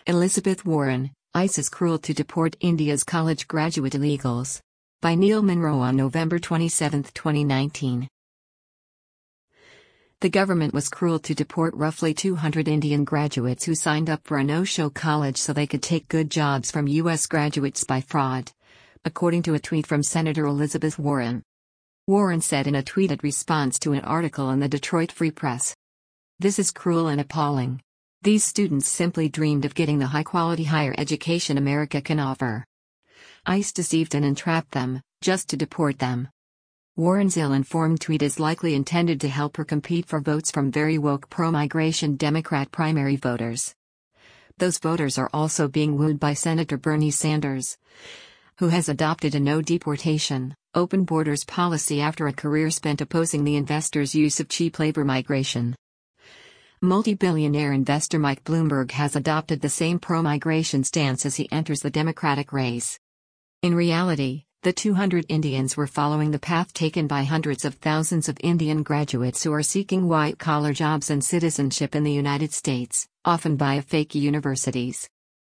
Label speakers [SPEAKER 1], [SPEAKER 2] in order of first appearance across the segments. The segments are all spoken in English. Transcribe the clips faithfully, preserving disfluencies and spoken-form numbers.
[SPEAKER 1] Elizabeth Warren, ICE is cruel to deport India's college graduate illegals. By Neil Munro on November twenty-seventh, twenty nineteen. The government was cruel to deport roughly two hundred Indian graduates who signed up for a no-show college so they could take good jobs from U S graduates by fraud, according to a tweet from Senator Elizabeth Warren. Warren said in a tweeted response to an article in the Detroit Free Press, "This is cruel and appalling. These students simply dreamed of getting the high-quality higher education America can offer. ICE deceived and entrapped them, just to deport them." Warren's ill-informed tweet is likely intended to help her compete for votes from very woke pro-migration Democrat primary voters. Those voters are also being wooed by Senator Bernie Sanders, who has adopted a no-deportation, open borders policy after a career spent opposing the investors' use of cheap labor migration. Multi-billionaire investor Mike Bloomberg has adopted the same pro-migration stance as he enters the Democratic race. In reality, the two hundred Indians were following the path taken by hundreds of thousands of Indian graduates who are seeking white-collar jobs and citizenship in the United States, often via fake universities.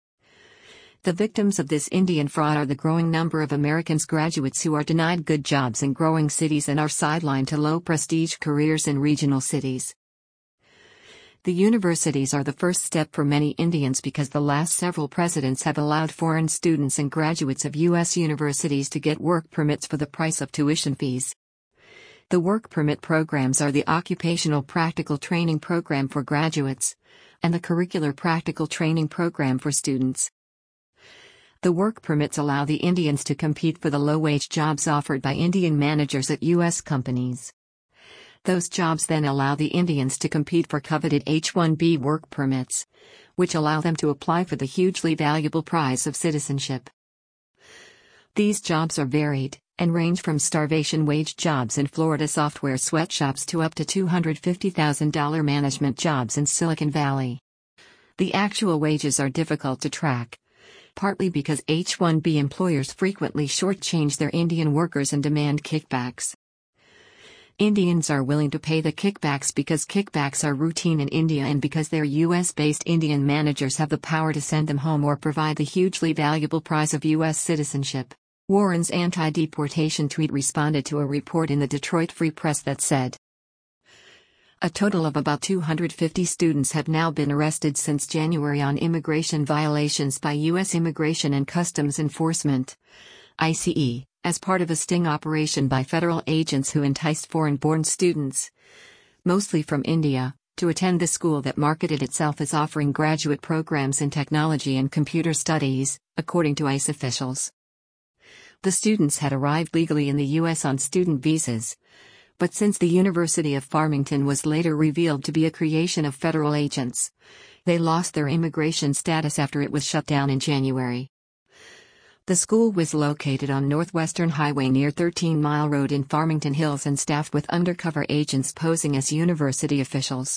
[SPEAKER 1] The victims of this Indian fraud are the growing number of Americans graduates who are denied good jobs in growing cities and are sidelined to low-prestige careers in regional cities. The universities are the first step for many Indians because the last several presidents have allowed foreign students and graduates of U S universities to get work permits for the price of tuition fees. The work permit programs are the Occupational Practical Training Program for graduates, and the Curricular Practical Training Program for students. The work permits allow the Indians to compete for the low-wage jobs offered by Indian managers at U S companies. Those jobs then allow the Indians to compete for coveted H one B work permits, which allow them to apply for the hugely valuable prize of citizenship. These jobs are varied, and range from starvation wage jobs in Florida software sweatshops to up to two hundred fifty thousand dollars management jobs in Silicon Valley. The actual wages are difficult to track, partly because H one B employers frequently shortchange their Indian workers and demand kickbacks. Indians are willing to pay the kickbacks because kickbacks are routine in India and because their U S-based Indian managers have the power to send them home or provide the hugely valuable prize of U S citizenship. Warren's anti-deportation tweet responded to a report in the Detroit Free Press that said, "A total of about two hundred fifty students have now been arrested since January on immigration violations by U S Immigration and Customs Enforcement, I C E, as part of a sting operation by federal agents who enticed foreign-born students, mostly from India, to attend the school that marketed itself as offering graduate programs in technology and computer studies," according to ICE officials. The students had arrived legally in the U S on student visas, but since the University of Farmington was later revealed to be a creation of federal agents, they lost their immigration status after it was shut down in January. The school was located on Northwestern Highway near thirteen mile Road in Farmington Hills and staffed with undercover agents posing as university officials.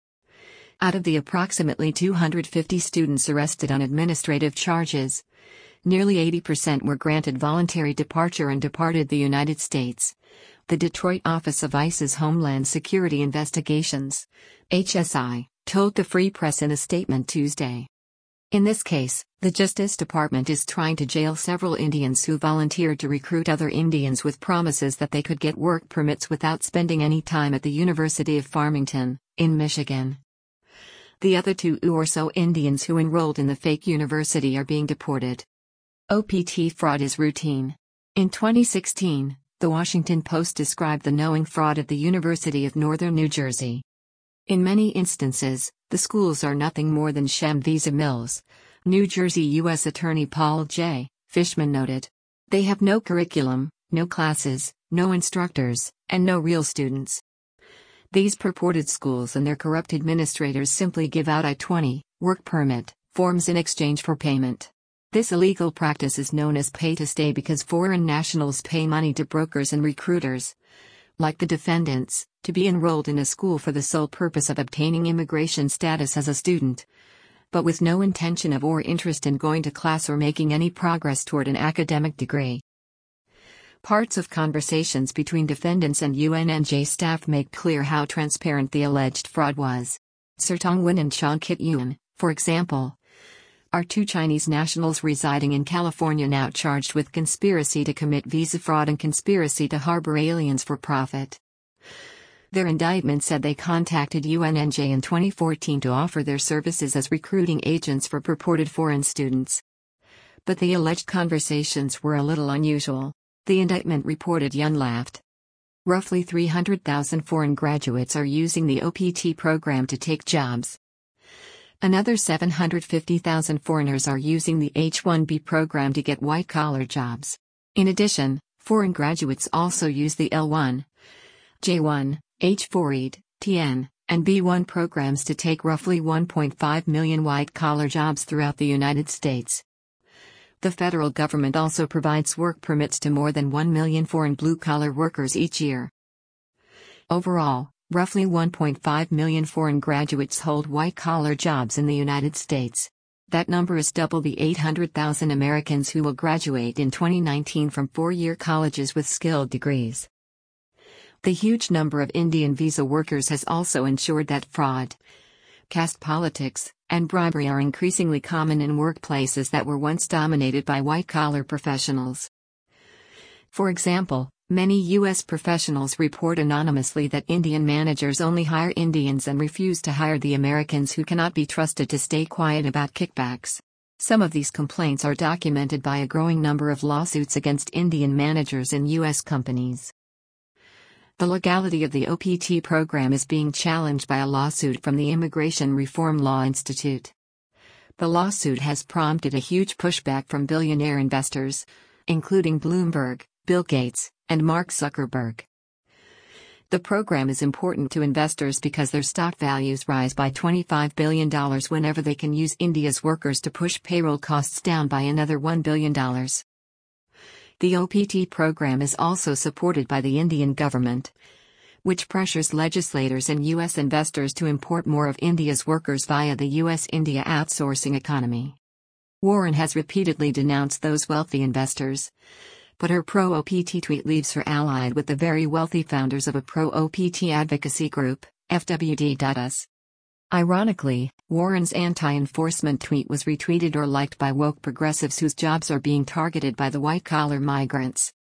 [SPEAKER 1] Out of the approximately two hundred fifty students arrested on administrative charges, nearly eighty percent were granted voluntary departure and departed the United States, the Detroit Office of ICE's Homeland Security Investigations, H S I, told the Free Press in a statement Tuesday. In this case, the Justice Department is trying to jail several Indians who volunteered to recruit other Indians with promises that they could get work permits without spending any time at the University of Farmington, in Michigan. The other two or so Indians who enrolled in the fake university are being deported. O P T fraud is routine. In twenty sixteen, The Washington Post described the knowing fraud at the University of Northern New Jersey. In many instances, the schools are nothing more than sham visa mills, New Jersey U S Attorney Paul J. Fishman noted. They have no curriculum, no classes, no instructors, and no real students. These purported schools and their corrupt administrators simply give out I twenty, work permit, forms in exchange for payment. This illegal practice is known as pay to stay because foreign nationals pay money to brokers and recruiters, like the defendants, to be enrolled in a school for the sole purpose of obtaining immigration status as a student, but with no intention of or interest in going to class or making any progress toward an academic degree. Parts of conversations between defendants and U N N J staff make clear how transparent the alleged fraud was. Sir Tong Win and Chong Kit Yoon, for example, are two Chinese nationals residing in California now charged with conspiracy to commit visa fraud and conspiracy to harbor aliens for profit. Their indictment said they contacted U N N J in twenty fourteen to offer their services as recruiting agents for purported foreign students. But the alleged conversations were a little unusual. The indictment reported Yun laughed. Roughly three hundred thousand foreign graduates are using the O P T program to take jobs. Another seven hundred fifty thousand foreigners are using the H one B program to get white-collar jobs. In addition, foreign graduates also use the L one, J one, H four E D, T N, and B one programs to take roughly one point five million white-collar jobs throughout the United States. The federal government also provides work permits to more than one million foreign blue-collar workers each year. Overall, roughly one point five million foreign graduates hold white-collar jobs in the United States. That number is double the eight hundred thousand Americans who will graduate in twenty nineteen from four-year colleges with skilled degrees. The huge number of Indian visa workers has also ensured that fraud, caste politics, and bribery are increasingly common in workplaces that were once dominated by white-collar professionals. For example, many U S professionals report anonymously that Indian managers only hire Indians and refuse to hire the Americans who cannot be trusted to stay quiet about kickbacks. Some of these complaints are documented by a growing number of lawsuits against Indian managers in U S companies. The legality of the O P T program is being challenged by a lawsuit from the Immigration Reform Law Institute. The lawsuit has prompted a huge pushback from billionaire investors, including Bloomberg, Bill Gates, and Mark Zuckerberg. The program is important to investors because their stock values rise by twenty-five billion dollars whenever they can use India's workers to push payroll costs down by another one billion dollars. The O P T program is also supported by the Indian government, which pressures legislators and U S investors to import more of India's workers via the U S-India outsourcing economy. Warren has repeatedly denounced those wealthy investors, but her pro-O P T tweet leaves her allied with the very wealthy founders of a pro-O P T advocacy group, F W D dot U S. Ironically, Warren's anti-enforcement tweet was retweeted or liked by woke progressives whose jobs are being targeted by the white-collar migrants.